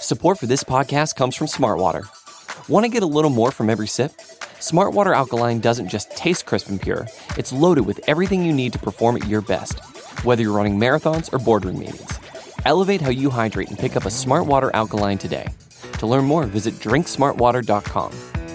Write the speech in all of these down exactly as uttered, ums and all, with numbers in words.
Support for this podcast comes from Smartwater. Want to get a little more from every sip? Smartwater Alkaline doesn't just taste crisp and pure, it's loaded with everything you need to perform at your best, whether you're running marathons or boardroom meetings. Elevate how you hydrate and pick up a Smartwater Alkaline today. To learn more, visit drink smartwater dot com.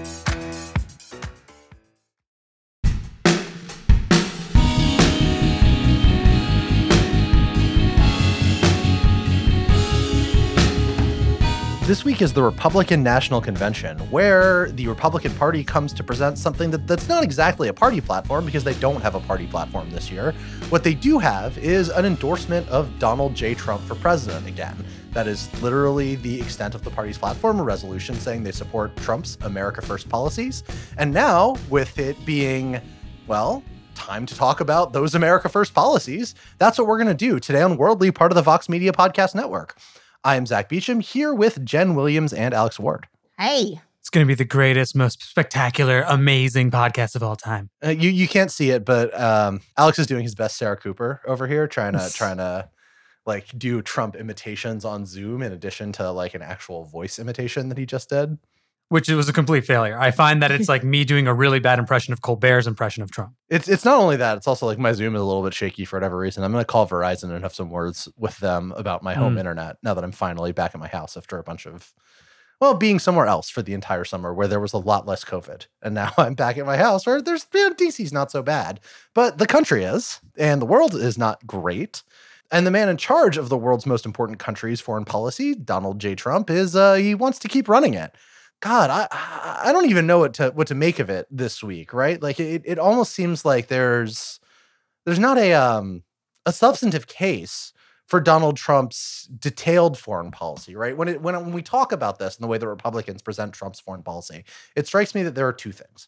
This week is the Republican National Convention, where the Republican Party comes to present something that, that's not exactly a party platform because they don't have a party platform this year. What they do have is an endorsement of Donald J. Trump for president again. That is literally the extent of the party's platform, a resolution saying they support Trump's America First policies. And now, with it being, well, time to talk about those America First policies, that's what we're going to do today on Worldly, part of the Vox Media Podcast Network. I'm Zach Beecham, here with Jen Williams and Alex Ward. Hey. It's going to be the greatest, most spectacular, amazing podcast of all time. Uh, you you can't see it, but um, Alex is doing his best Sarah Cooper over here, trying to trying to like do Trump imitations on Zoom in addition to like an actual voice imitation that he just did. Which was a complete failure. I find that it's like me doing a really bad impression of Colbert's impression of Trump. It's it's not only that, it's also like my Zoom is a little bit shaky for whatever reason. I'm going to call Verizon and have some words with them about my home mm. internet now that I'm finally back at my house after a bunch of, well, being somewhere else for the entire summer where there was a lot less COVID. And now I'm back at my house where there's, you know, D C's not so bad, but the country is, and the world is not great. And the man in charge of the world's most important country's foreign policy, Donald J. Trump, is uh, he wants to keep running it. God, I I don't even know what to what to make of it this week, right? Like it it almost seems like there's there's not a um a substantive case for Donald Trump's detailed foreign policy, right? When it when when we talk about this and the way the Republicans present Trump's foreign policy, it strikes me that there are two things.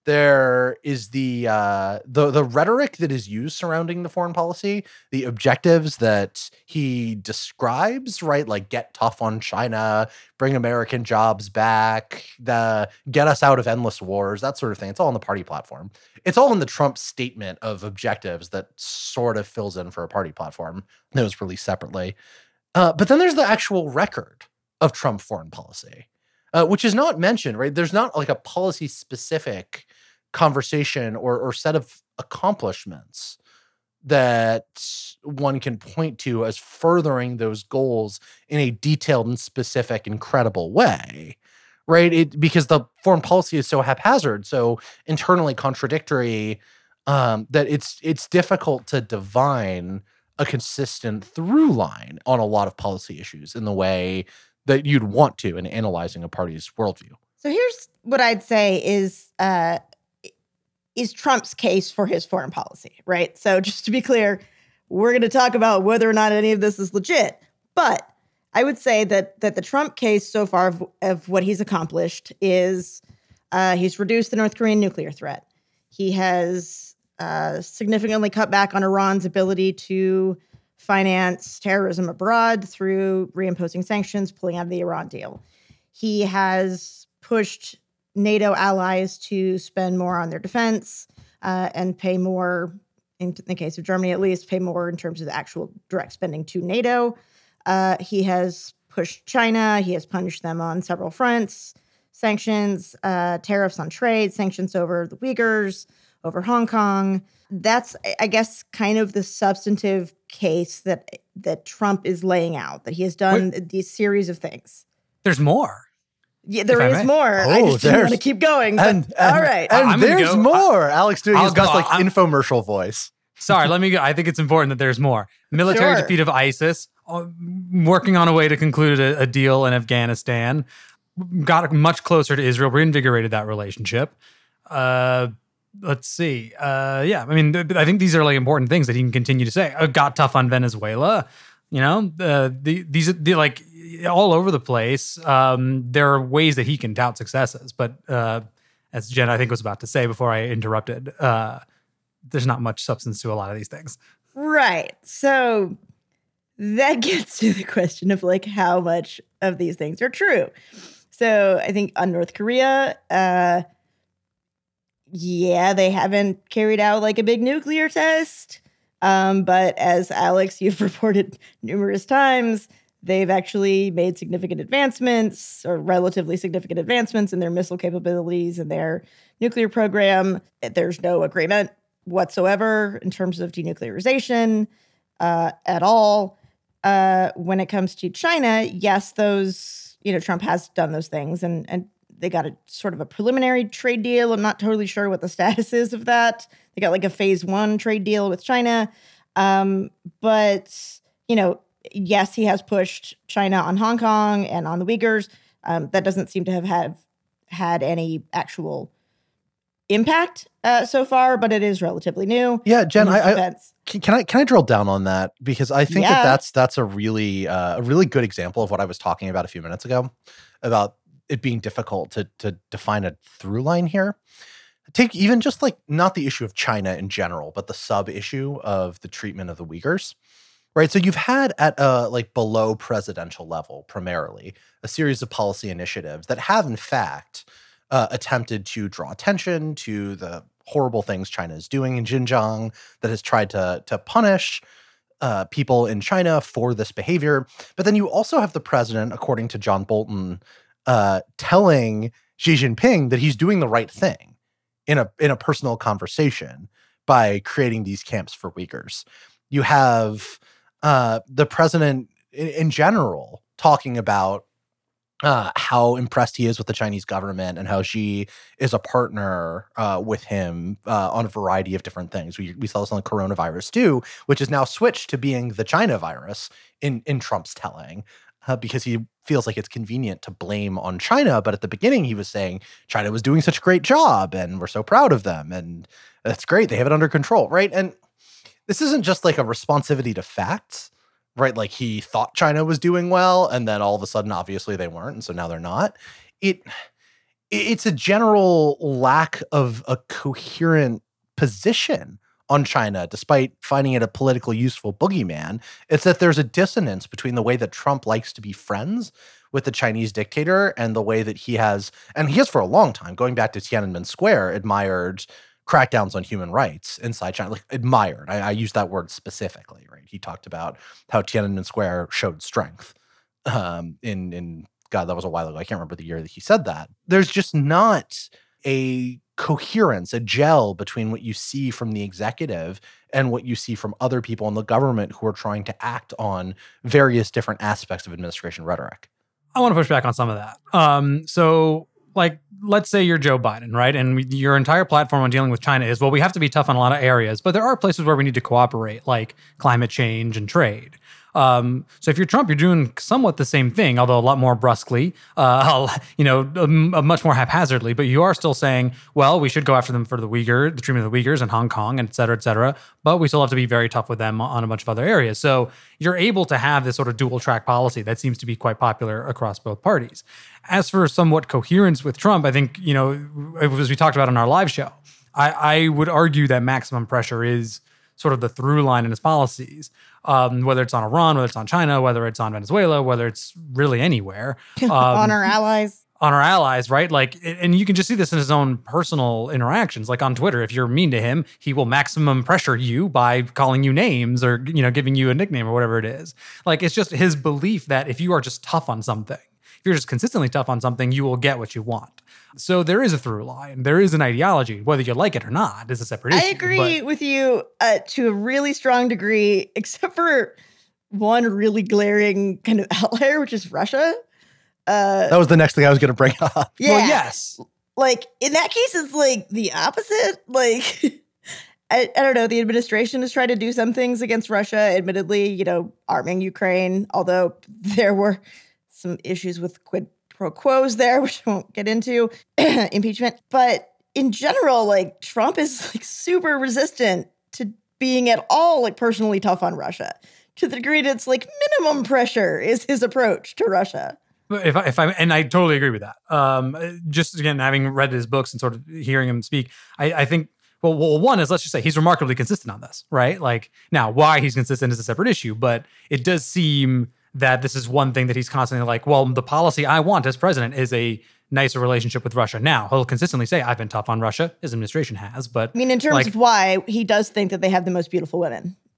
There is the uh, the the rhetoric that is used surrounding the foreign policy, the objectives that he describes, right? Like get tough on China, bring American jobs back, the get us out of endless wars, that sort of thing. It's all on the party platform. It's all in the Trump statement of objectives that sort of fills in for a party platform that was released separately. Uh, but then there's the actual record of Trump foreign policy. Uh, which is not mentioned, right? There's not like a policy specific conversation or, or set of accomplishments that one can point to as furthering those goals in a detailed and specific and credible way, right? It, because the foreign policy is so haphazard, so internally contradictory, um, that it's it's difficult to divine a consistent through line on a lot of policy issues in the way that you'd want to in analyzing a party's worldview. So here's what I'd say is uh, is Trump's case for his foreign policy, right? So just to be clear, we're going to talk about whether or not any of this is legit. But I would say that that the Trump case so far of, of what he's accomplished is uh, he's reduced the North Korean nuclear threat. He has uh, significantly cut back on Iran's ability to finance terrorism abroad through reimposing sanctions, pulling out of the Iran deal. He has pushed NATO allies to spend more on their defense uh, and pay more, in the case of Germany at least, pay more in terms of the actual direct spending to NATO. Uh, he has pushed China. He has punished them on several fronts, sanctions, uh, tariffs on trade, sanctions over the Uyghurs, over Hong Kong. That's, I guess, kind of the substantive case that that Trump is laying out, that he has done Wait, these series of things. There's more. Yeah, there is more. Oh, I just didn't want to keep going. But, and, and, all right. And I'm there's go. more. Alex doing I'll his best go. like I'm, infomercial voice. Sorry, let me go. I think it's important that there's more. Military Sure. defeat of ISIS, uh, working on a way to conclude a, a deal in Afghanistan, got much closer to Israel, reinvigorated that relationship. Uh, let's see. Uh, yeah, I mean, th- I think these are like important things that he can continue to say. Uh, got tough on Venezuela. You know, uh, the, these are the, like all over the place. Um, there are ways that he can tout successes, but uh, as Jen, I think, was about to say before I interrupted, uh, there's not much substance to a lot of these things. Right. So that gets to the question of like how much of these things are true. So I think on North Korea, uh, yeah, they haven't carried out like a big nuclear test. Um, but as Alex, you've reported numerous times, they've actually made significant advancements or relatively significant advancements in their missile capabilities and their nuclear program. There's no agreement whatsoever in terms of denuclearization uh, at all. Uh, when it comes to China, yes, those, you know, Trump has done those things and, and they got a sort of a preliminary trade deal. I'm not totally sure what the status is of that. They got like a phase one trade deal with China. Um, but, you know, yes, he has pushed China on Hong Kong and on the Uyghurs. Um, that doesn't seem to have had, had any actual impact uh, so far, but it is relatively new. Yeah, Jen, I, I can I can I drill down on that because I think yeah. that that's that's a really uh, a really good example of what I was talking about a few minutes ago about it being difficult to to define a through line here. Take even just like not the issue of China in general, but the sub issue of the treatment of the Uyghurs. Right. So you've had at a like below presidential level, primarily, a series of policy initiatives that have, in fact, uh, attempted to draw attention to the horrible things China is doing in Xinjiang, that has tried to, to punish uh, people in China for this behavior. But then you also have the president, according to John Bolton, uh, telling Xi Jinping that he's doing the right thing in a in a personal conversation by creating these camps for Uyghurs. You have Uh, the president in, in general talking about uh, how impressed he is with the Chinese government and how Xi is a partner uh, with him uh, on a variety of different things. We, we saw this on the coronavirus too, which has now switched to being the China virus in, in Trump's telling uh, because he feels like it's convenient to blame on China. But at the beginning, he was saying China was doing such a great job and we're so proud of them. And that's great. They have it under control, right? And this isn't just like a responsivity to facts, right? Like he thought China was doing well, and then all of a sudden, obviously, they weren't, and so now they're not. It it's a general lack of a coherent position on China, despite finding it a politically useful boogeyman. It's that there's a dissonance between the way that Trump likes to be friends with the Chinese dictator and the way that he has, and he has for a long time, going back to Tiananmen Square, admired crackdowns on human rights inside China, like admired. I, I use that word specifically, right? He talked about how Tiananmen Square showed strength um, in, in, God, that was a while ago. I can't remember the year that he said that. There's just not a coherence, a gel between what you see from the executive and what you see from other people in the government who are trying to act on various different aspects of administration rhetoric. I want to push back on some of that. Um, so, like, let's say you're Joe Biden, right? And your entire platform on dealing with China is, well, we have to be tough on a lot of areas, but there are places where we need to cooperate, like climate change and trade. Um, so if you're Trump, you're doing somewhat the same thing, although a lot more brusquely, uh, you know, um, much more haphazardly, but you are still saying, well, we should go after them for the Uyghur, the treatment of the Uyghurs in Hong Kong, and et cetera, et cetera. But we still have to be very tough with them on a bunch of other areas. So you're able to have this sort of dual track policy that seems to be quite popular across both parties. As for somewhat coherence with Trump, I think, you know, as we talked about on our live show, I, I would argue that maximum pressure is sort of the through line in his policies, um, whether it's on Iran, whether it's on China, whether it's on Venezuela, whether it's really anywhere. Um, on our allies. On our allies, right? Like, and you can just see this in his own personal interactions. Like on Twitter, if you're mean to him, he will maximum pressure you by calling you names or, you know, giving you a nickname or whatever it is. Like, it's just his belief that if you are just tough on something, if you're just consistently tough on something, you will get what you want. So there is a through line. There is an ideology. Whether you like it or not is a separate issue. I agree but- with you uh, to a really strong degree, except for one really glaring kind of outlier, which is Russia. Uh, that was the next thing I was going to bring up. Yeah. Well, yes. Like, in that case, it's like the opposite. Like, I, I don't know. The administration has tried to do some things against Russia, admittedly, you know, arming Ukraine, although there were some issues with quid pro quos there, which I won't get into, impeachment. But in general, like, Trump is like super resistant to being at all like personally tough on Russia, to the degree that it's like minimum pressure is his approach to Russia. If I, if I, and I totally agree with that. Um, just again, having read his books and sort of hearing him speak, I, I think, well, well, one is, let's just say he's remarkably consistent on this, right? Like, now why he's consistent is a separate issue, but it does seem that this is one thing that he's constantly like, well, the policy I want as president is a nicer relationship with Russia. Now, he'll consistently say, I've been tough on Russia. His administration has, but I mean, in terms like, of why, he does think that they have the most beautiful women.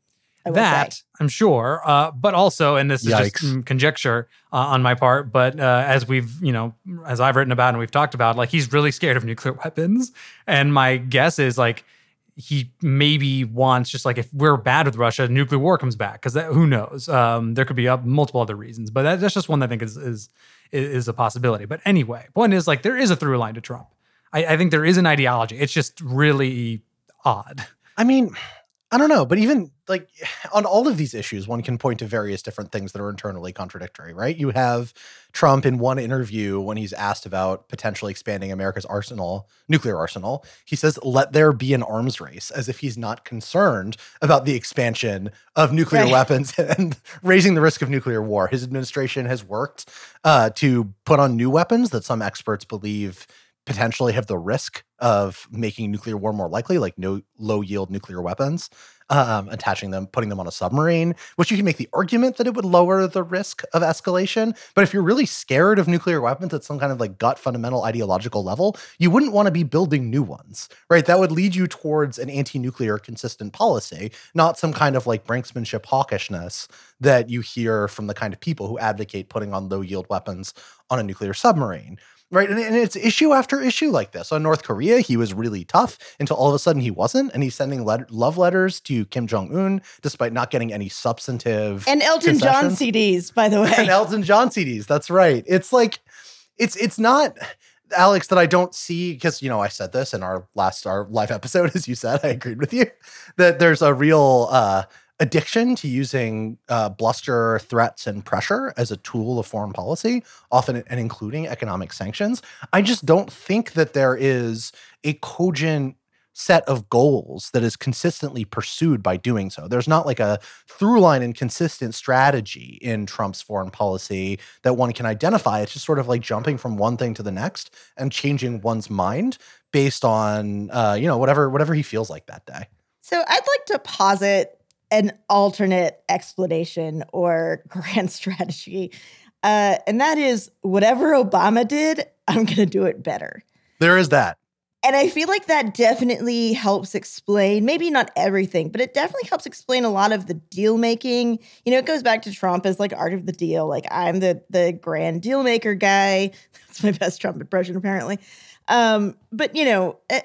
I will that say. I'm sure, uh, but also, and this is Yikes. just mm, conjecture uh, on my part, but uh, as we've, you know, as I've written about and we've talked about, like he's really scared of nuclear weapons, and my guess is like he maybe wants just like if we're bad with Russia, nuclear war comes back because who knows? Um, there could be uh, multiple other reasons, but that, that's just one that I think is is is a possibility. But anyway, point is like there is a through line to Trump. I, I think there is an ideology. It's just really odd. I mean, I don't know, but even like on all of these issues, one can point to various different things that are internally contradictory, right? You have Trump in one interview when he's asked about potentially expanding America's arsenal, nuclear arsenal, he says, let there be an arms race, as if he's not concerned about the expansion of nuclear Right. weapons and raising the risk of nuclear war. His administration has worked uh, to put on new weapons that some experts believe potentially have the risk of making nuclear war more likely, like no low yield nuclear weapons, um, attaching them, putting them on a submarine, which you can make the argument that it would lower the risk of escalation. But if you're really scared of nuclear weapons at some kind of like gut fundamental ideological level, you wouldn't want to be building new ones, right? That would lead you towards an anti-nuclear consistent policy, not some kind of like brinksmanship hawkishness that you hear from the kind of people who advocate putting on low yield weapons on a nuclear submarine. Right. And, and it's issue after issue like this. On North Korea, he was really tough until all of a sudden he wasn't. And he's sending let- love letters to Kim Jong-un, despite not getting any substantive. And Elton John concessions. C Ds, by the way. And Elton John C Ds. That's right. It's like, it's it's not, Alex, that I don't see, because, you know, I said this in our last, our live episode, as you said, I agreed with you, that there's a real uh, addiction to using uh, bluster, threats, and pressure as a tool of foreign policy, often and including economic sanctions. I just don't think that there is a cogent set of goals that is consistently pursued by doing so. There's not like a through line and consistent strategy in Trump's foreign policy that one can identify. It's just sort of like jumping from one thing to the next and changing one's mind based on, uh, you know, whatever whatever he feels like that day. So I'd like to posit an alternate explanation or grand strategy. Uh, and that is whatever Obama did, I'm going to do it better. There is that. And I feel like that definitely helps explain, maybe not everything, but it definitely helps explain a lot of the deal making. You know, it goes back to Trump as like art of the deal. Like I'm the the grand deal maker guy. That's my best Trump impression, apparently. Um, but you know, it,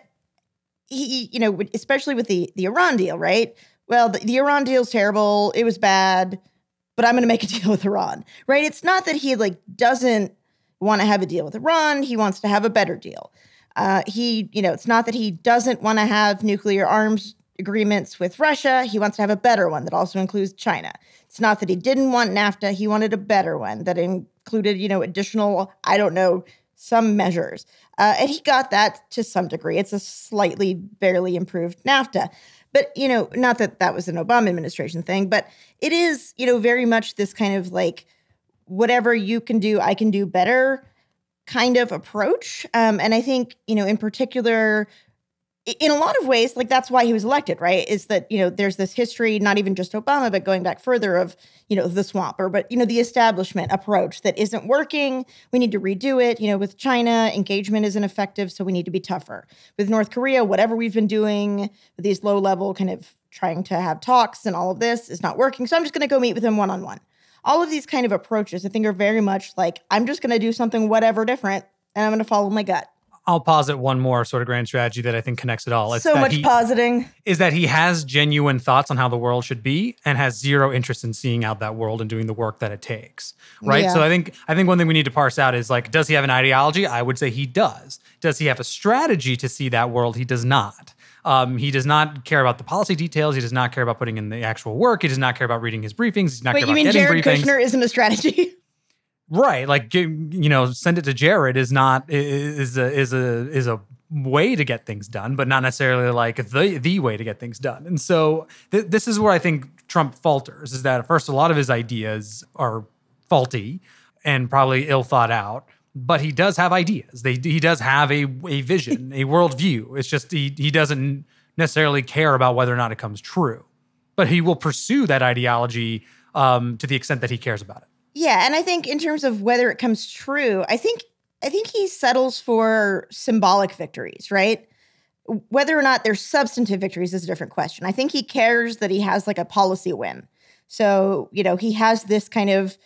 he, you know, especially with the the Iran deal, right? Well, the, the Iran deal's terrible. It was bad, but I'm going to make a deal with Iran, right? It's not that he like doesn't want to have a deal with Iran. He wants to have a better deal. Uh, he, you know, it's not that he doesn't want to have nuclear arms agreements with Russia. He wants to have a better one that also includes China. It's not that he didn't want NAFTA. He wanted a better one that included, you know, additional, I don't know, some measures. Uh, and he got that to some degree. It's a slightly, barely improved NAFTA. But, you know, not that that was an Obama administration thing, but it is, you know, very much this kind of like, whatever you can do, I can do better kind of approach. Um, and I think, you know, in particular, in a lot of ways, like that's why he was elected, right? Is that, you know, there's this history, not even just Obama, but going back further of, you know, the swamper, but, you know, the establishment approach that isn't working. We need to redo it. You know, with China, engagement isn't effective, so we need to be tougher. With North Korea, whatever we've been doing with these low level kind of trying to have talks and all of this is not working. So I'm just going to go meet with him one-on-one. All of these kind of approaches, I think, are very much like, I'm just going to do something whatever different, and I'm going to follow my gut. I'll posit one more sort of grand strategy that I think connects it all. It's so that much he, positing. Is that he has genuine thoughts on how the world should be and has zero interest in seeing out that world and doing the work that it takes. Right. Yeah. So I think I think one thing we need to parse out is like, does he have an ideology? I would say he does. Does he have a strategy to see that world? He does not. Um, he does not care about the policy details. He does not care about putting in the actual work. He does not care about reading his briefings. He does not Wait, care you about mean getting Jared briefings. Kushner isn't a strategy? Right. Like, you know, send it to Jared is not, is a, is a, is a way to get things done, but not necessarily like the, the way to get things done. And so th- this is where I think Trump falters, is that first, a lot of his ideas are faulty and probably ill thought out, but he does have ideas. They, he does have a, a vision, a worldview. It's just, he, he doesn't necessarily care about whether or not it comes true, but he will pursue that ideology um, to the extent that he cares about it. Yeah, and I think in terms of whether it comes true, I think I think he settles for symbolic victories, right? Whether or not there's substantive victories is a different question. I think he cares that he has like a policy win. So, you know, he has this kind of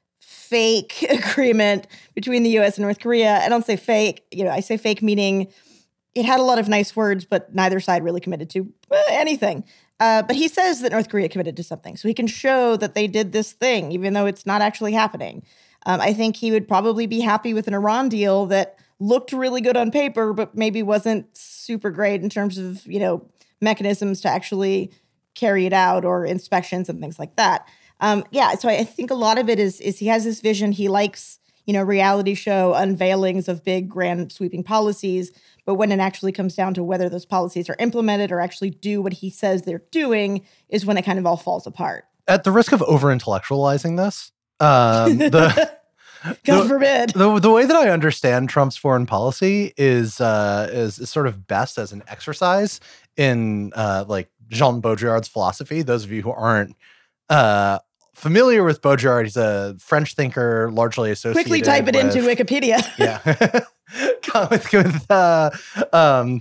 fake agreement between the U S and North Korea. I don't say fake, you know, I say fake meaning it had a lot of nice words, but neither side really committed to anything. Uh, but he says that North Korea committed to something. So he can show that they did this thing, even though it's not actually happening. Um, I think he would probably be happy with an Iran deal that looked really good on paper, but maybe wasn't super great in terms of, you know, mechanisms to actually carry it out or inspections and things like that. Um, yeah, so I think a lot of it is is he has this vision. He likes, you know, reality show unveilings of big, grand, sweeping policies. But when it actually comes down to whether those policies are implemented or actually do what he says they're doing is when it kind of all falls apart. At the risk of over-intellectualizing this, um, the... God the, forbid. The, the way that I understand Trump's foreign policy is, uh, is is sort of best as an exercise in uh, like Jean Baudrillard's philosophy. Those of you who aren't uh, familiar with Baudrillard, he's a French thinker, largely associated. Quickly type it with, into Wikipedia. Yeah, with, with uh, um,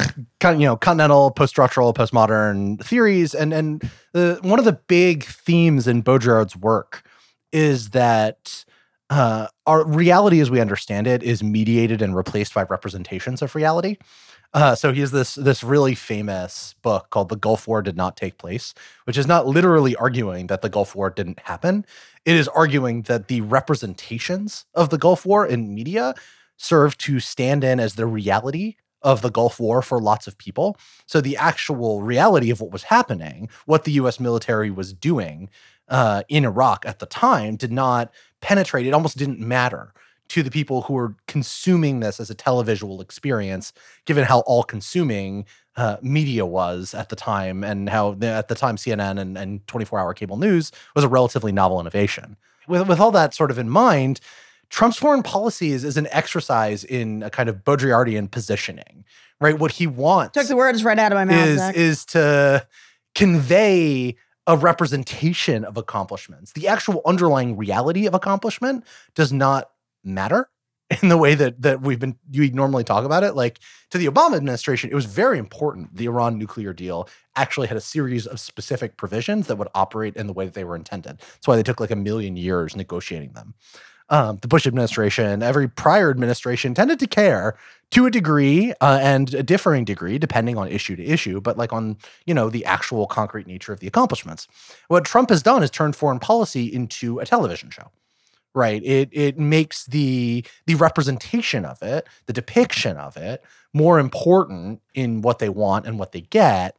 you know, continental, post-structural, postmodern theories, and and the, one of the big themes in Baudrillard's work is that. Uh, our reality as we understand it is mediated and replaced by representations of reality. Uh, so he has this this really famous book called The Gulf War Did Not Take Place, which is not literally arguing that the Gulf War didn't happen. It is arguing that the representations of the Gulf War in media serve to stand in as the reality of the Gulf War for lots of people. So the actual reality of what was happening, what the U S military was doing uh, in Iraq at the time did not penetrate. It almost didn't matter to the people who were consuming this as a televisual experience, given how all-consuming uh, media was at the time and how the, at the time C N N and, and twenty-four hour cable news was a relatively novel innovation. With, with all that sort of in mind, Trump's foreign policy is, is an exercise in a kind of Baudrillardian positioning, right? What he wants took the words right out of my mouth, is, Zach. is to convey a representation of accomplishments. The actual underlying reality of accomplishment does not matter in the way that that we've been you normally talk about it. Like to the Obama administration, it was very important. The Iran nuclear deal actually had a series of specific provisions that would operate in the way that they were intended. That's why they took like a million years negotiating them. Um, the Bush administration, every prior administration tended to care to a degree uh, and a differing degree, depending on issue to issue, but like on, you know, the actual concrete nature of the accomplishments. What Trump has done is turned foreign policy into a television show, right? It it makes the the representation of it, the depiction of it, more important in what they want and what they get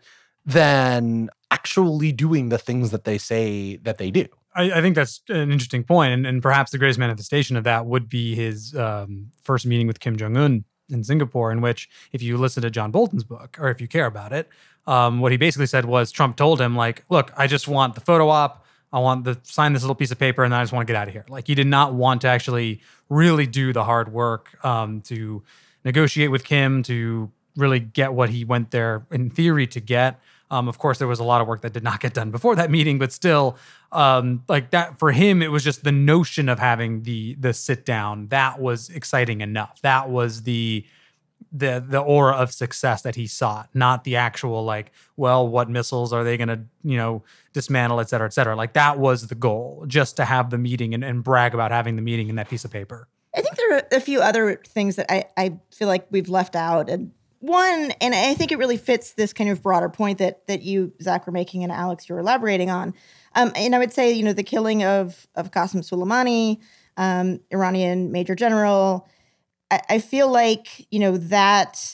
than actually doing the things that they say that they do. I, I think that's an interesting point, and, and perhaps the greatest manifestation of that would be his um, first meeting with Kim Jong-un in Singapore, in which, if you listen to John Bolton's book, or if you care about it, um, what he basically said was Trump told him, like, look, I just want the photo op, I want to sign this little piece of paper, and then I just want to get out of here. Like, he did not want to actually really do the hard work um, to negotiate with Kim, to really get what he went there, in theory, to get. Um, of course, there was a lot of work that did not get done before that meeting, but still, um, like that for him, it was just the notion of having the the sit down that was exciting enough. That was the the the aura of success that he sought, not the actual like, well, what missiles are they going to you know dismantle, et cetera, et cetera. Like that was the goal, just to have the meeting and, and brag about having the meeting in that piece of paper. I think there are a few other things that I, I feel like we've left out. And one, and I think it really fits this kind of broader point that that you, Zach, were making and Alex, you were elaborating on. Um, and I would say, you know, the killing of of Qasem Soleimani, um, Iranian major general, I, I feel like, you know, that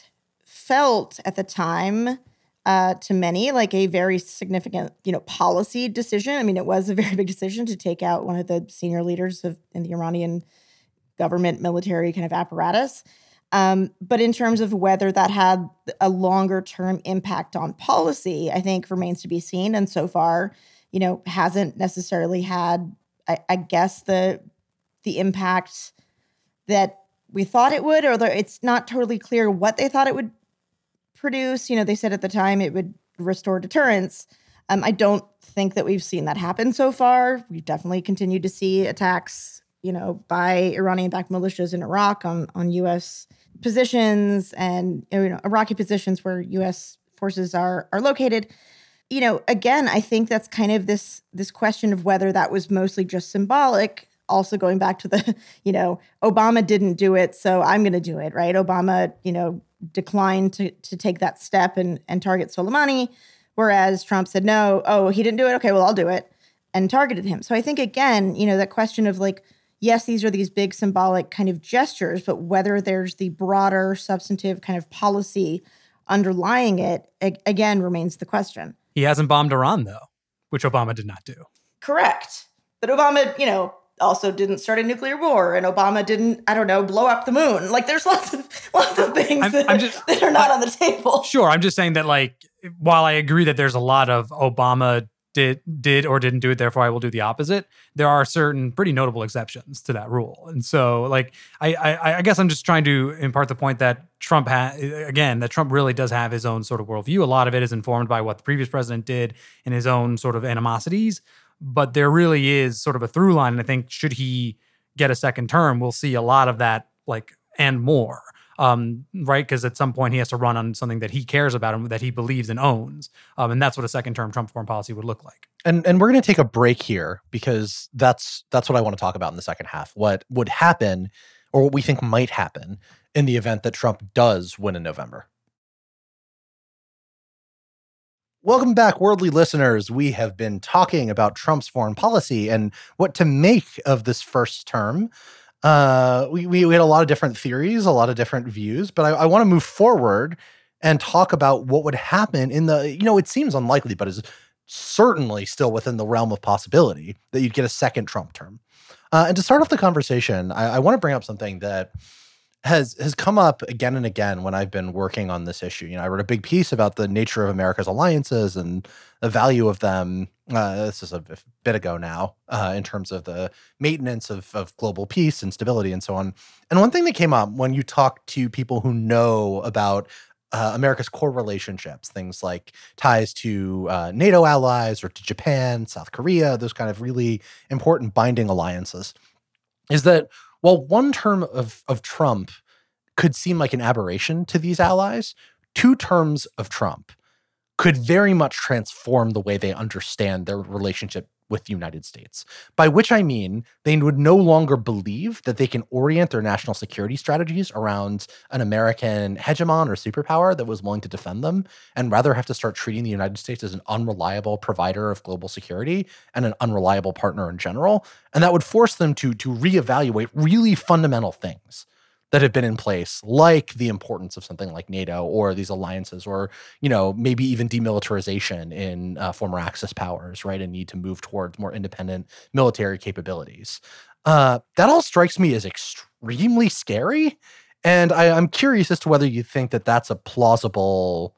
felt at the time uh, to many like a very significant, you know, policy decision. I mean, it was a very big decision to take out one of the senior leaders of in the Iranian government, military kind of apparatus. Um, but in terms of whether that had a longer term impact on policy, I think remains to be seen. And so far, you know, hasn't necessarily had, I, I guess, the the impact that we thought it would, or the, it's not totally clear what they thought it would produce. You know, they said at the time it would restore deterrence. Um, I don't think that we've seen that happen so far. We've definitely continued to see attacks you know, by Iranian-backed militias in Iraq on, on U S positions and, you know, Iraqi positions where U S forces are are located. You know, again, I think that's kind of this this question of whether that was mostly just symbolic. Also going back to the, you know, Obama didn't do it, so I'm going to do it, right? Obama, you know, declined to to take that step and and target Soleimani, whereas Trump said, no, oh, he didn't do it. Okay, well, I'll do it, and targeted him. So I think, again, you know, that question of like, yes, these are these big symbolic kind of gestures, but whether there's the broader substantive kind of policy underlying it, a- again, remains the question. He hasn't bombed Iran, though, which Obama did not do. Correct. But Obama, you know, also didn't start a nuclear war, and Obama didn't, I don't know, blow up the moon. Like, there's lots of lots of things I'm, that, I'm just, that are not I, on the table. Sure, I'm just saying that, like, while I agree that there's a lot of Obama did did or didn't do it, therefore I will do the opposite, there are certain pretty notable exceptions to that rule. And so, like, I I, I guess I'm just trying to impart the point that Trump ha- again, that Trump really does have his own sort of worldview. A lot of it is informed by what the previous president did and his own sort of animosities. But there really is sort of a through line. And I think should he get a second term, we'll see a lot of that, like, and more, um, right? Because at some point he has to run on something that he cares about and that he believes and owns. Um, and that's what a second term Trump foreign policy would look like. And and we're going to take a break here because that's that's what I want to talk about in the second half. What would happen, or what we think might happen, in the event that Trump does win in November. Welcome back, worldly listeners. We have been talking about Trump's foreign policy and what to make of this first term. Uh, we, we, we had a lot of different theories, a lot of different views, but I, I want to move forward and talk about what would happen in the, you know, it seems unlikely, but is certainly still within the realm of possibility that you'd get a second Trump term. Uh, and to start off the conversation, I, I want to bring up something that has has come up again and again when I've been working on this issue. You know, I wrote a big piece about the nature of America's alliances and the value of them. Uh, this is a bit ago now, uh, in terms of the maintenance of, of global peace and stability and so on. And one thing that came up when you talk to people who know about uh, America's core relationships, things like ties to uh, NATO allies or to Japan, South Korea, those kind of really important binding alliances, is that while one term of, of Trump could seem like an aberration to these allies, two terms of Trump could very much transform the way they understand their relationship with the United States. By which I mean they would no longer believe that they can orient their national security strategies around an American hegemon or superpower that was willing to defend them, and rather have to start treating the United States as an unreliable provider of global security and an unreliable partner in general. And that would force them to, to reevaluate really fundamental things that have been in place, like the importance of something like NATO or these alliances, or, you know, maybe even demilitarization in uh, former Axis powers, right? And need to move towards more independent military capabilities. Uh, that all strikes me as extremely scary. And I, I'm curious as to whether you think that that's a plausible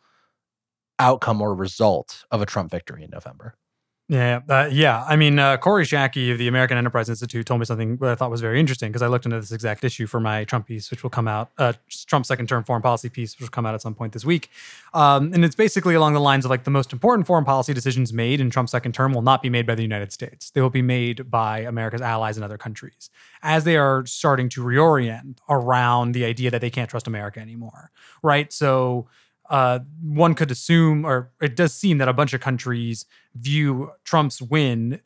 outcome or result of a Trump victory in November. Yeah, uh, yeah. I mean, uh, Corey Shackey of the American Enterprise Institute told me something that I thought was very interesting, because I looked into this exact issue for my Trump piece, which will come out, uh, Trump's second term foreign policy piece, which will come out at some point this week. Um, and it's basically along the lines of, like, the most important foreign policy decisions made in Trump's second term will not be made by the United States. They will be made by America's allies in other countries, as they are starting to reorient around the idea that they can't trust America anymore, right? So Uh, one could assume, or it does seem that a bunch of countries view Trump's win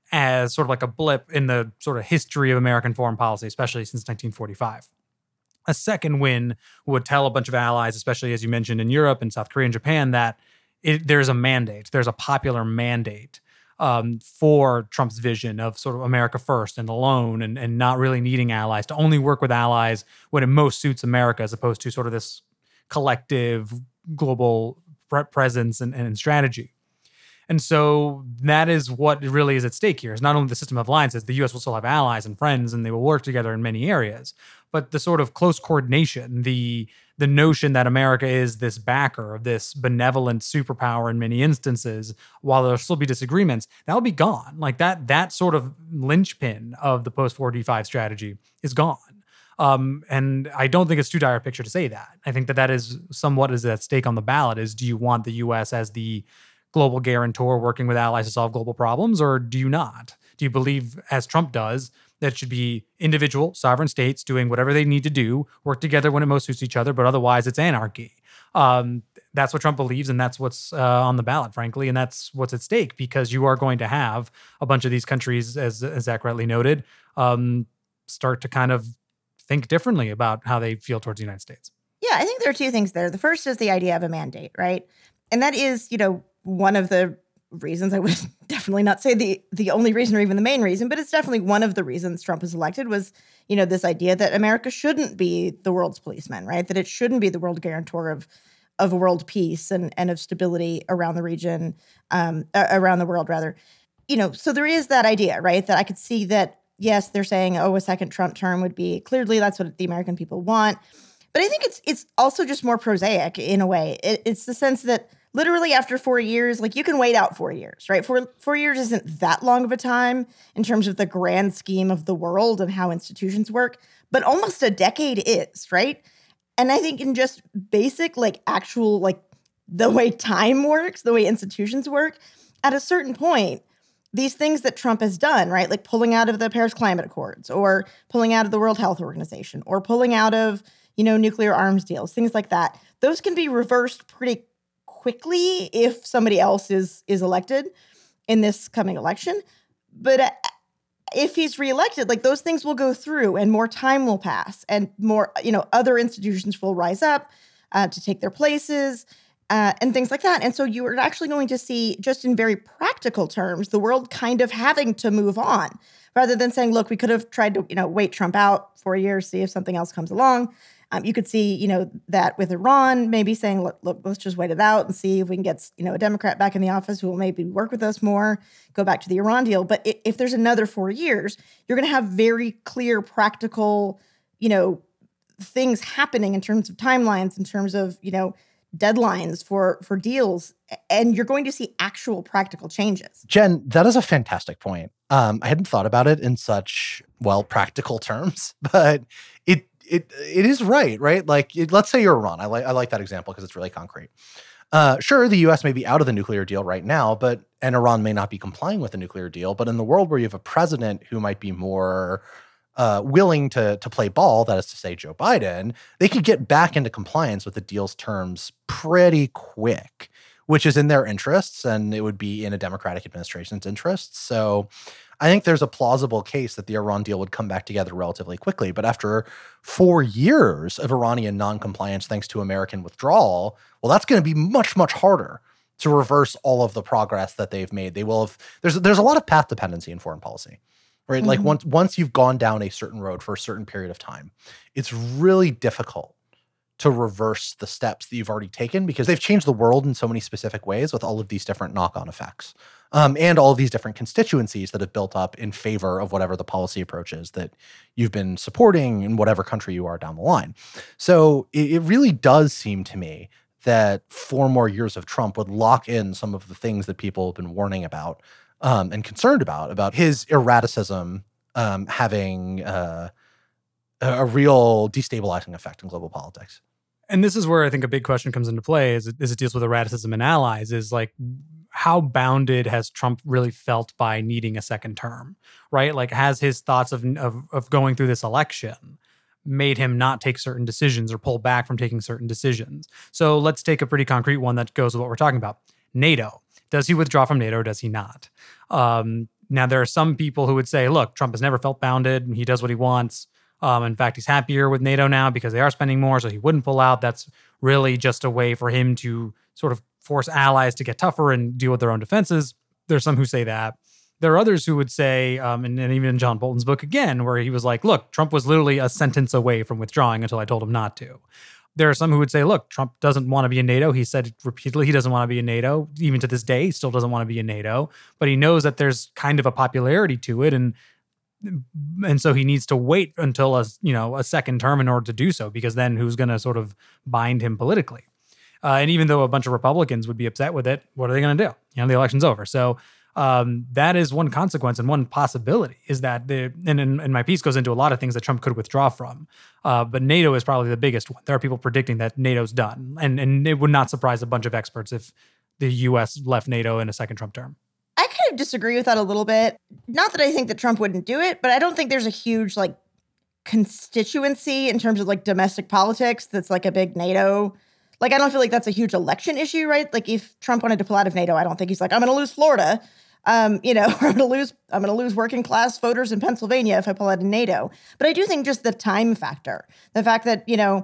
as sort of like a blip in the sort of history of American foreign policy, especially since nineteen forty-five. A second win would tell a bunch of allies, especially as you mentioned in Europe and South Korea and Japan, that it, there's a mandate, there's a popular mandate um, for Trump's vision of sort of America first and alone, and, and not really needing allies, to only work with allies when it most suits America, as opposed to sort of this collective global pre- presence and, and strategy. And so that is what really is at stake here. Is not only the system of alliances, the U S will still have allies and friends, and they will work together in many areas, but the sort of close coordination, the the notion that America is this backer of this benevolent superpower in many instances, while there'll still be disagreements, that'll be gone. Like that, that sort of linchpin of the post four D five strategy is gone. Um, and I don't think it's too dire a picture to say that. I think that that is somewhat is at stake on the ballot is, do you want the U S as the global guarantor working with allies to solve global problems, or do you not? Do you believe, as Trump does, That should be individual sovereign states doing whatever they need to do, work together when it most suits each other, but otherwise it's anarchy. Um, that's what Trump believes, and that's what's uh, on the ballot, frankly, and that's what's at stake, because you are going to have a bunch of these countries, as, as Zach rightly noted, um, start to kind of think differently about how they feel towards the United States. Yeah, I think there are two things there. The first is the idea of a mandate, right? And that is, you know, one of the reasons, I would definitely not say the the only reason or even the main reason, but it's definitely one of the reasons Trump was elected was, you know, this idea that America shouldn't be the world's policeman, right? That it shouldn't be the world guarantor of of world peace and, and of stability around the region, um, uh, around the world, rather. You know, so there is that idea, right? That I could see that, yes, they're saying, oh, a second Trump term would be, clearly that's what the American people want. But I think it's it's also just more prosaic in a way. It, it's the sense that literally after four years, like you can wait out four years, right? Four, four years isn't that long of a time in terms of the grand scheme of the world and how institutions work, but almost a decade is, right? And I think in just basic, like actual, like the way time works, the way institutions work, at a certain point, these things that Trump has done, right? Like pulling out of the Paris Climate Accords or pulling out of the World Health Organization or pulling out of, you know, nuclear arms deals, things like that. Those can be reversed pretty quickly if somebody else is is elected in this coming election. But uh, if he's reelected, like those things will go through and more time will pass and more, you know, other institutions will rise up uh, to take their places uh, and things like that. And so you are actually going to see, just in very practical terms, the world kind of having to move on rather than saying, look, we could have tried to, you know, wait Trump out for a year, see if something else comes along. Um, you could see, you know, that with Iran, maybe saying, look, look, let's just wait it out and see if we can get, you know, a Democrat back in the office who will maybe work with us more, go back to the Iran deal. But if there's another four years, you're going to have very clear, practical, you know, things happening in terms of timelines, in terms of, you know, deadlines for for deals, and you're going to see actual practical changes. Jen, that is a fantastic point. Um, I hadn't thought about it in such, well, practical terms, but it It it is right, right? Like, it, let's say you're Iran. I like I like that example because it's really concrete. Uh, sure, the U S may be out of the nuclear deal right now, but and Iran may not be complying with the nuclear deal. But in the world where you have a president who might be more uh, willing to to play ball, that is to say, Joe Biden, they could get back into compliance with the deal's terms pretty quick, which is in their interests, and it would be in a Democratic administration's interests. So I think there's a plausible case that the Iran deal would come back together relatively quickly. But after four years of Iranian noncompliance thanks to American withdrawal, well, that's going to be much, much harder to reverse all of the progress that they've made. They will have, there's, there's a lot of path dependency in foreign policy, right? Mm-hmm. Like once, once you've gone down a certain road for a certain period of time, it's really difficult to reverse the steps that you've already taken because they've changed the world in so many specific ways with all of these different knock-on effects. Um, and all of these different constituencies that have built up in favor of whatever the policy approach is that you've been supporting in whatever country you are down the line. So it, it really does seem to me that four more years of Trump would lock in some of the things that people have been warning about um, and concerned about, about his erraticism um, having uh, a real destabilizing effect in global politics. And this is where I think a big question comes into play as it, as it deals with erraticism and allies is like, how bounded has Trump really felt by needing a second term, right? Like, has his thoughts of, of, of going through this election made him not take certain decisions or pull back from taking certain decisions? So let's take a pretty concrete one that goes with what we're talking about. NATO. Does he withdraw from NATO or does he not? Um, now, there are some people who would say, look, Trump has never felt bounded. He does what he wants. Um, in fact, he's happier with NATO now because they are spending more, so he wouldn't pull out. That's really just a way for him to sort of force allies to get tougher and deal with their own defenses. There's some who say that. There are others who would say, um, and, and even in John Bolton's book again, where he was like, look, Trump was literally a sentence away from withdrawing until I told him not to. There are some who would say, look, Trump doesn't want to be in NATO. He said repeatedly he doesn't want to be in NATO. Even to this day, he still doesn't want to be in NATO. But he knows that there's kind of a popularity to it, and and so he needs to wait until a you know a second term in order to do so, because then who's going to sort of bind him politically? Uh, and even though a bunch of Republicans would be upset with it, what are they going to do? You know, the election's over. So um, that is one consequence and one possibility is that the and, and, and my piece goes into a lot of things that Trump could withdraw from. Uh, but NATO is probably the biggest one. There are people predicting that NATO's done. And, and it would not surprise a bunch of experts if the U S left NATO in a second Trump term. I kind of disagree with that a little bit. Not that I think that Trump wouldn't do it, but I don't think there's a huge like constituency in terms of like domestic politics that's like a big NATO. Like, I don't feel like that's a huge election issue, right? Like, if Trump wanted to pull out of NATO, I don't think he's like, I'm going to lose Florida. Um, you know, I'm going to lose, I'm going to lose working class voters in Pennsylvania if I pull out of NATO. But I do think just the time factor, the fact that, you know,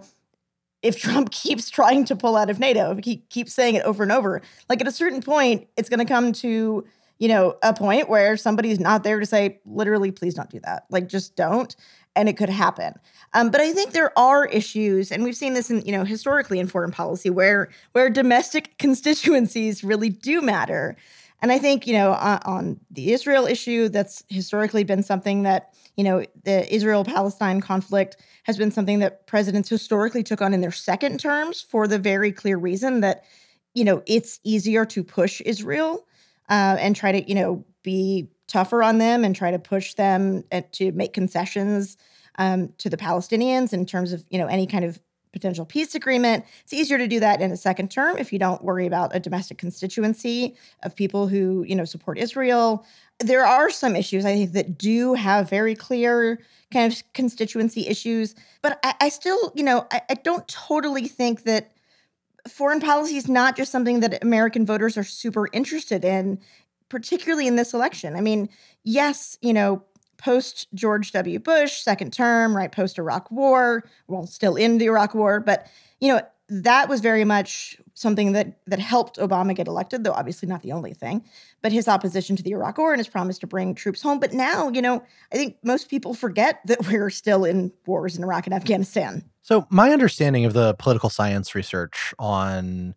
if Trump keeps trying to pull out of NATO, if he keeps saying it over and over, like at a certain point, it's going to come to, you know, a point where somebody's not there to say, literally, please don't do that. Like, just don't. And it could happen. Um, but I think there are issues, and we've seen this in, you know, historically in foreign policy where where domestic constituencies really do matter. And I think, you know, on, on the Israel issue, that's historically been something that, you know, the Israel-Palestine conflict has been something that presidents historically took on in their second terms for the very clear reason that, you know, it's easier to push Israel uh, and try to, you know, be tougher on them and try to push them at, to make concessions um, to the Palestinians in terms of, you know, any kind of potential peace agreement. It's easier to do that in a second term if you don't worry about a domestic constituency of people who, you know, support Israel. There are some issues, I think, that do have very clear kind of constituency issues. But I, I still, you know, I, I don't totally think that foreign policy is not just something that American voters are super interested in, particularly in this election. I mean, yes, you know, post George W. Bush, second term, right, post Iraq War, well, still in the Iraq War, but, you know, that was very much something that that helped Obama get elected, though obviously not the only thing, but his opposition to the Iraq War and his promise to bring troops home. But now, you know, I think most people forget that we're still in wars in Iraq and Afghanistan. So my understanding of the political science research on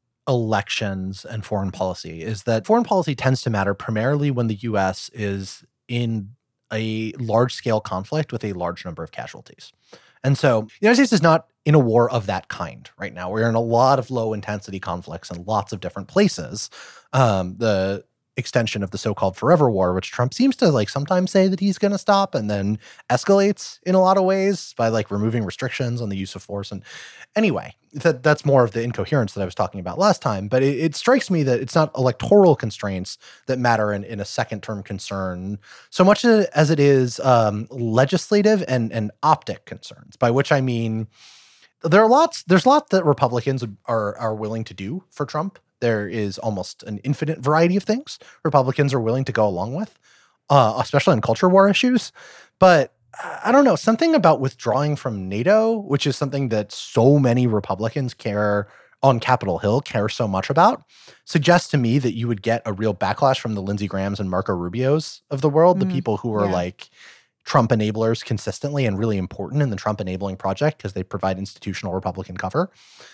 elections and foreign policy is that foreign policy tends to matter primarily when the U S is in a large-scale conflict with a large number of casualties. And so the United States is not in a war of that kind right now. We're in a lot of low-intensity conflicts in lots of different places. Um, the extension of the so-called forever war, which Trump seems to like sometimes say that he's going to stop and then escalates in a lot of ways by like removing restrictions on the use of force. And anyway, that that's more of the incoherence that I was talking about last time. But it, it strikes me that it's not electoral constraints that matter in, in a second term concern so much as it is um, legislative and, and optic concerns, by which I mean there are lots, there's lots that Republicans are are willing to do for Trump. There is almost an infinite variety of things Republicans are willing to go along with, uh, especially on culture war issues. But I don't know, something about withdrawing from NATO, which is something that so many Republicans care on Capitol Hill, care so much about, suggests to me that you would get a real backlash from the Lindsey Grahams and Marco Rubios of the world, mm-hmm. the people who are yeah. like Trump enablers consistently and really important in the Trump enabling project because they provide institutional Republican cover.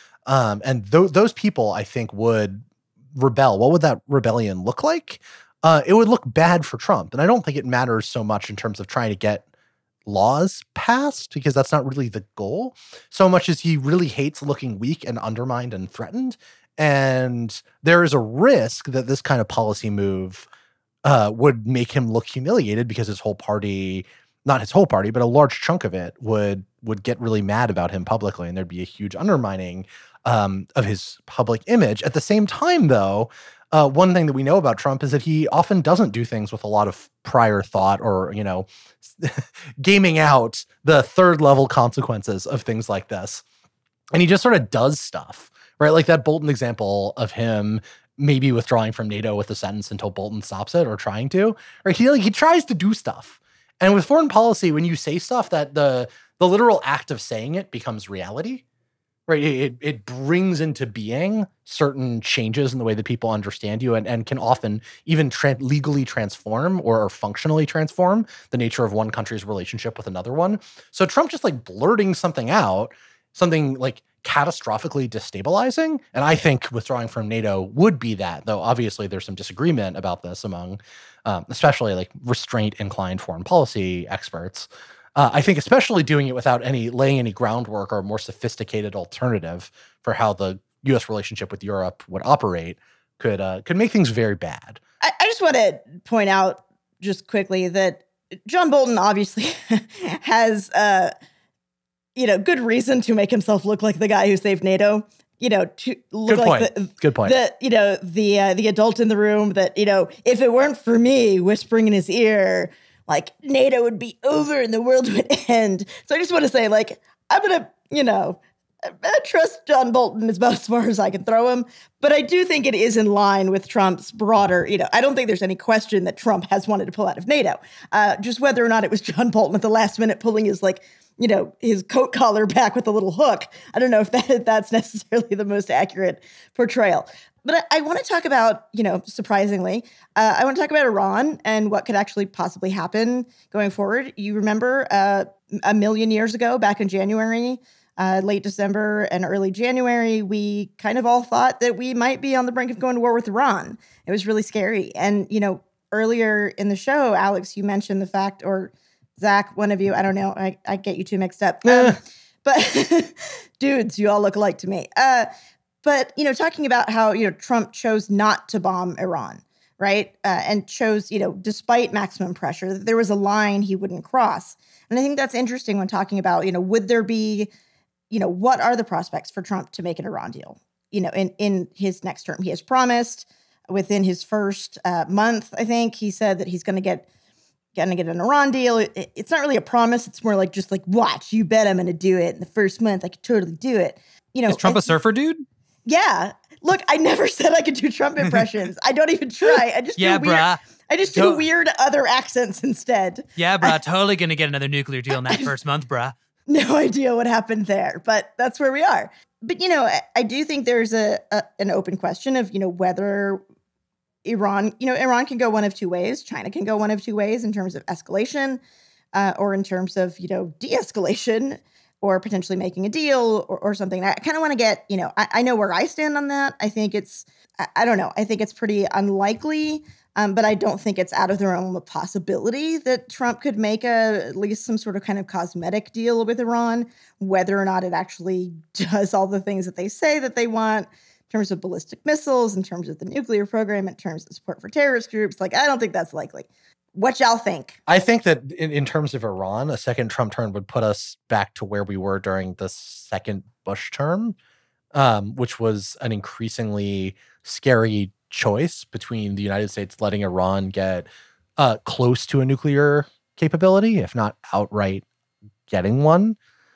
Um, and th- those people, I think, would rebel. What would that rebellion look like? Uh, it would look bad for Trump. And I don't think it matters so much in terms of trying to get laws passed, because that's not really the goal, so much as he really hates looking weak and undermined and threatened. And there is a risk that this kind of policy move uh, would make him look humiliated because his whole party, not his whole party, but a large chunk of it would would get really mad about him publicly, and there'd be a huge undermining um, of his public image. At the same time, though, uh, one thing that we know about Trump is that he often doesn't do things with a lot of prior thought or, you know, gaming out the third level consequences of things like this. And he just sort of does stuff, right? Like that Bolton example of him maybe withdrawing from NATO with a sentence until Bolton stops it or trying to, right? He, like, he tries to do stuff. And with foreign policy, when you say stuff, that the the literal act of saying it becomes reality, right? It, it brings into being certain changes in the way that people understand you, and, and can often even tra- legally transform or, or functionally transform the nature of one country's relationship with another one. So Trump just like blurting something out, something like catastrophically destabilizing, and I think withdrawing from NATO would be that, though obviously there's some disagreement about this among um, especially like restraint-inclined foreign policy experts. Uh, I think especially doing it without any laying any groundwork or a more sophisticated alternative for how the U S relationship with Europe would operate could uh, could make things very bad. I, I just want to point out just quickly that John Bolton obviously has uh, you know, good reason to make himself look like the guy who saved NATO. you know, to look Good like point. the, Good point. the, you know, the, uh, the adult in the room that, you know, if it weren't for me whispering in his ear, like NATO would be over and the world would end. So I just want to say, like, I'm going to, you know, I, I trust John Bolton is about as far as I can throw him. But I do think it is in line with Trump's broader, you know, I don't think there's any question that Trump has wanted to pull out of NATO. Uh, just whether or not it was John Bolton at the last minute pulling his, like, you know, his coat collar back with a little hook. I don't know if that that's necessarily the most accurate portrayal. But I, I want to talk about, you know, surprisingly, uh, I want to talk about Iran and what could actually possibly happen going forward. You remember uh, a million years ago, back in January, uh, late December and early January, we kind of all thought that we might be on the brink of going to war with Iran. It was really scary. And, you know, earlier in the show, Alex, you mentioned the fact, or Zach, one of you, I don't know, I, I get you two mixed up. Um, but dudes, you all look alike to me. Uh, but, you know, talking about how, you know, Trump chose not to bomb Iran, right? Uh, and chose, you know, despite maximum pressure, that there was a line he wouldn't cross. And I think that's interesting when talking about, you know, would there be, you know, what are the prospects for Trump to make an Iran deal, you know, in, in his next term? He has promised within his first uh, month, I think, he said that he's going to get going to get an Iran deal. It, it's not really a promise. It's more like, just like, watch, you bet I'm going to do it. In the first month, I could totally do it. You know, Is Trump I, a surfer dude? Yeah. Look, I never said I could do Trump impressions. I don't even try. I just Yeah, do weird, brah. I just do Don't- weird other accents instead. Yeah, bruh. Totally going to get another nuclear deal in that first month, bruh. No idea what happened there, but that's where we are. But, you know, I, I do think there's a, a an open question of, you know, whether Iran, you know, Iran can go one of two ways. China can go one of two ways in terms of escalation uh, or in terms of, you know, de-escalation or potentially making a deal or, or something. I kind of want to get, you know, I, I know where I stand on that. I think it's, I, I don't know. I think it's pretty unlikely, um, but I don't think it's out of the realm of possibility that Trump could make a, at least some sort of kind of cosmetic deal with Iran, whether or not it actually does all the things that they say that they want. In terms of ballistic missiles, in terms of the nuclear program, in terms of support for terrorist groups. Like, I don't think that's likely. What y'all think? I think that in, in terms of Iran, a second Trump term would put us back to where we were during the second Bush term, um, which was an increasingly scary choice between the United States letting Iran get uh, close to a nuclear capability, if not outright getting one,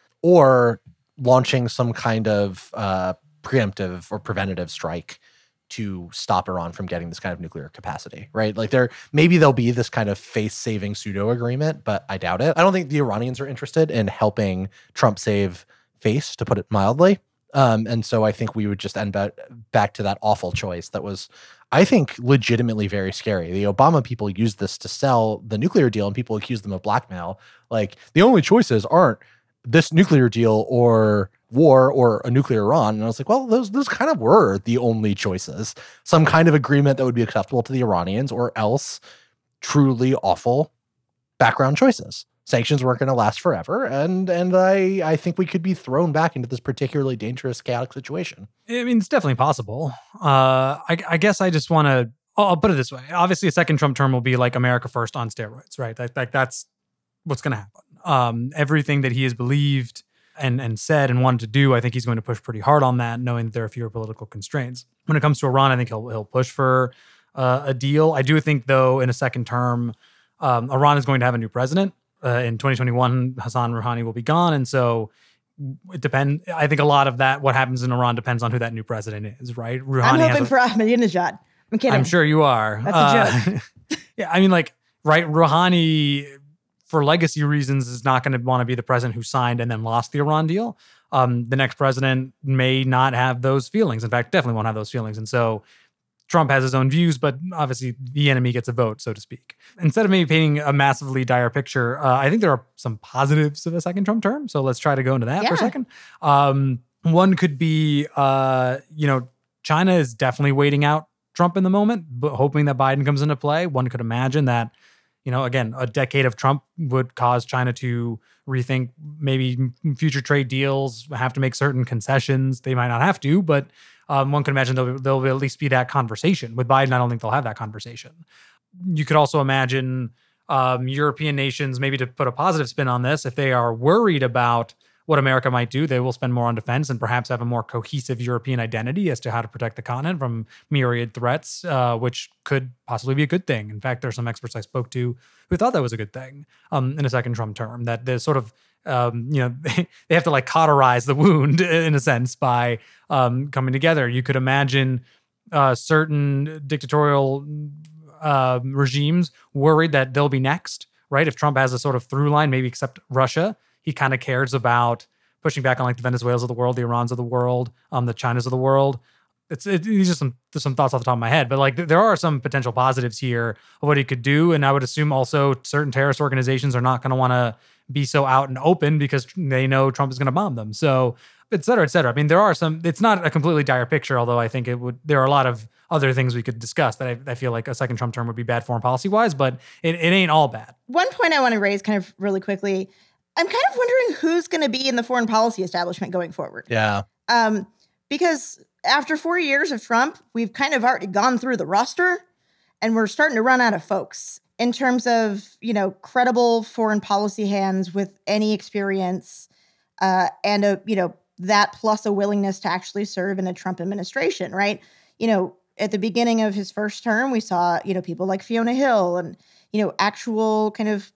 or launching some kind of uh, preemptive or preventative strike to stop Iran from getting this kind of nuclear capacity, right? Like there, maybe there'll be this kind of face-saving pseudo agreement, but I doubt it. I don't think the Iranians are interested in helping Trump save face, to put it mildly. Um, and so I think we would just end back, back to that awful choice that was, I think, legitimately very scary. The Obama people used this to sell the nuclear deal, and people accused them of blackmail. Like, the only choices aren't this nuclear deal or war or a nuclear Iran. And I was like, well, those those kind of were the only choices. Some kind of agreement that would be acceptable to the Iranians, or else truly awful background choices. Sanctions weren't going to last forever. And and I, I think we could be thrown back into this particularly dangerous, chaotic situation. I mean, it's definitely possible. Uh, I, I guess I just want to, I'll, I'll put it this way. Obviously, a second Trump term will be like America first on steroids, right? Like, like that's what's going to happen. Um, everything that he has believed and and said and wanted to do, I think he's going to push pretty hard on that, knowing that there are fewer political constraints. When it comes to Iran, I think he'll he'll push for uh, a deal. I do think, though, in a second term, um, Iran is going to have a new president. Uh, in twenty twenty-one, Hassan Rouhani will be gone. And so it depends. I think a lot of that, what happens in Iran, depends on who that new president is, right? Rouhani I'm has hoping a- for Ahmadinejad. I'm kidding. I'm sure you are. That's a Uh, joke. yeah, I mean, like, right, Rouhani, for legacy reasons, is not going to want to be the president who signed and then lost the Iran deal. Um, the next president may not have those feelings. In fact, definitely won't have those feelings. And so Trump has his own views, but obviously the enemy gets a vote, so to speak. Instead of maybe painting a massively dire picture, uh, I think there are some positives of a second Trump term. So let's try to go into that for a Yeah. second. Um, one could be, uh, you know, China is definitely waiting out Trump in the moment, but hoping that Biden comes into play. One could imagine that, you know, again, a decade of Trump would cause China to rethink maybe future trade deals, have to make certain concessions. They might not have to, but um, one can imagine there'll, there'll at least be that conversation. With Biden, I don't think they'll have that conversation. You could also imagine um, European nations, maybe to put a positive spin on this, if they are worried about what America might do. They will spend more on defense and perhaps have a more cohesive European identity as to how to protect the continent from myriad threats, uh, which could possibly be a good thing. In fact, there are some experts I spoke to who thought that was a good thing um, in a second Trump term, that there's sort of, um, you know, they, they have to like cauterize the wound in a sense by um, coming together. You could imagine uh, certain dictatorial uh, regimes worried that they'll be next, right? If Trump has a sort of through line, maybe except Russia, he kind of cares about pushing back on like the Venezuelans of the world, the Irans of the world, um, the Chinas of the world. It's it, these are some there's some thoughts off the top of my head, but like th- there are some potential positives here of what he could do, and I would assume also certain terrorist organizations are not going to want to be so out and open because they know Trump is going to bomb them. So, et cetera, et cetera. I mean, there are some. It's not a completely dire picture, although I think it would. There are a lot of other things we could discuss that I, I feel like a second Trump term would be bad foreign policy wise, but it, it ain't all bad. One point I want to raise, kind of really quickly. I'm kind of wondering who's going to be in the foreign policy establishment going forward. Yeah. Um, because after four years of Trump, we've kind of already gone through the roster and we're starting to run out of folks in terms of, you know, credible foreign policy hands with any experience uh, and, a, you know, that plus a willingness to actually serve in a Trump administration, right? You know, at the beginning of his first term, we saw, you know, people like Fiona Hill and, you know, actual kind of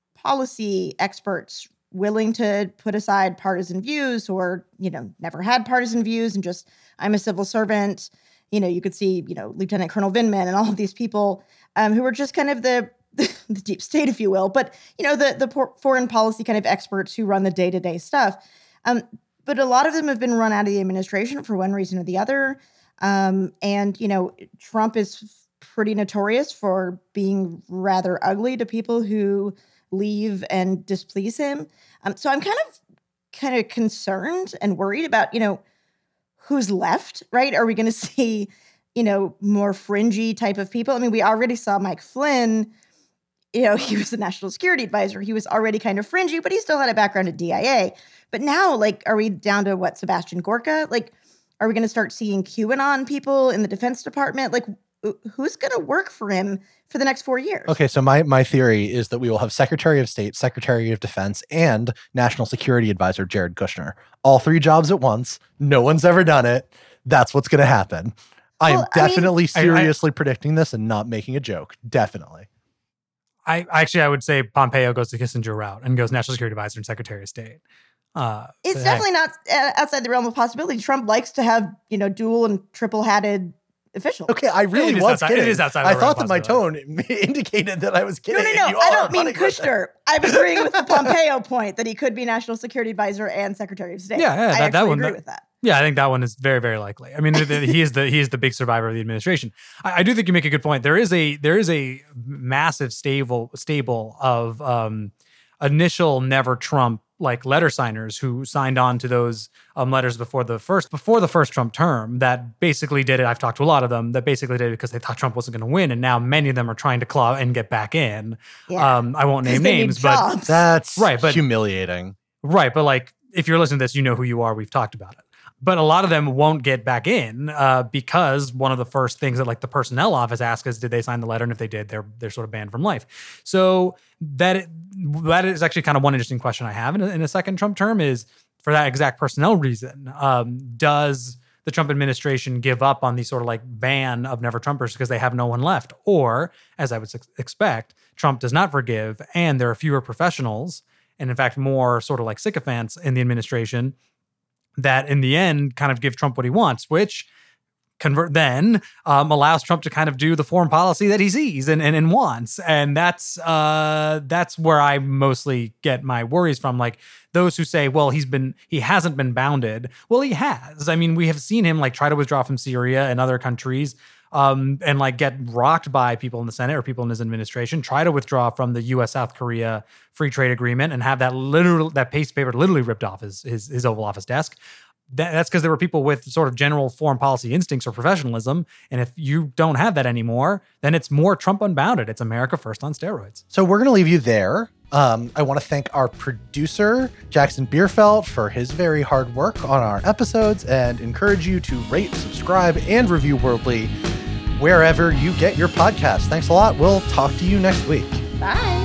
policy experts willing to put aside partisan views or, you know, never had partisan views and just, I'm a civil servant. You know, you could see, you know, Lieutenant Colonel Vindman and all of these people um, who were just kind of the, the deep state, if you will. But, you know, the, the por- foreign policy kind of experts who run the day-to-day stuff. Um, but a lot of them have been run out of the administration for one reason or the other. Um, and, you know, Trump is pretty notorious for being rather ugly to people who leave and displease him. Um, so I'm kind of kind of concerned and worried about, you know, who's left, right? Are we going to see, you know, more fringy type of people? I mean, we already saw Mike Flynn, you know, he was the national security advisor. He was already kind of fringy, but he still had a background at D I A. But now, like, are we down to what, Sebastian Gorka? Like, are we going to start seeing QAnon people in the Defense Department? Like, who's going to work for him for the next four years? Okay, so my my theory is that we will have Secretary of State, Secretary of Defense, and National Security Advisor Jared Kushner. All three jobs at once. No one's ever done it. That's what's going to happen. I am Well, I mean- definitely I- I- seriously predicting this and not making a joke. Definitely. I actually, I would say Pompeo goes the Kissinger route and goes National Security Advisor and Secretary of State. Uh, It's but hey, definitely not uh, outside the realm of possibility. Trump likes to have, you know, dual and triple-hatted officials. Okay, I really It is was outside- kidding. it is outside I the thought realm that my of tone indicated that I was No, kidding. no, and no. you I are don't mean running with it. Kushner. I'm agreeing with the Pompeo point that he could be National Security Advisor and Secretary of State. Yeah, yeah, I that- that actually one- agree that- with that. Yeah, I think that one is very, very likely. I mean, th- th- he is the he is the big survivor of the administration. I, I do think you make a good point. There is a there is a massive stable stable of um, initial never Trump like letter signers who signed on to those um, letters before the first before the first Trump term that basically did it. I've talked to a lot of them that basically did it because they thought Trump wasn't going to win, and now many of them are trying to claw and get back in. Yeah. Um, I won't 'Cause name they need names, but jobs. That's Right, but- humiliating. right, but like if you're listening to this, you know who you are. We've talked about it. But a lot of them won't get back in uh, because one of the first things that like the personnel office asks is, did they sign the letter? And if they did, they're they're sort of banned from life. So that that is actually kind of one interesting question I have in a, in a second Trump term is for that exact personnel reason. Um, does the Trump administration give up on the sort of like ban of never Trumpers because they have no one left? Or, as I would ex- expect, Trump does not forgive and there are fewer professionals and in fact more sort of like sycophants in the administration that in the end kind of give Trump what he wants, which convert then um, allows Trump to kind of do the foreign policy that he sees and, and, and wants. And that's uh, that's where I mostly get my worries from. Like those who say, well, he's been he hasn't been bounded. Well, he has. I mean, we have seen him like try to withdraw from Syria and other countries um, and like get rocked by people in the Senate or people in his administration, try to withdraw from the U S South Korea free trade agreement and have that literal that piece of paper literally ripped off his his, his Oval Office desk. That, that's because there were people with sort of general foreign policy instincts or professionalism. And if you don't have that anymore, then it's more Trump unbounded. It's America first on steroids. So we're going to leave you there. Um, I want to thank our producer, Jackson Bierfeld, for his very hard work on our episodes and encourage you to rate, subscribe, and review Worldly wherever you get your podcasts. Thanks a lot. We'll talk to you next week. Bye.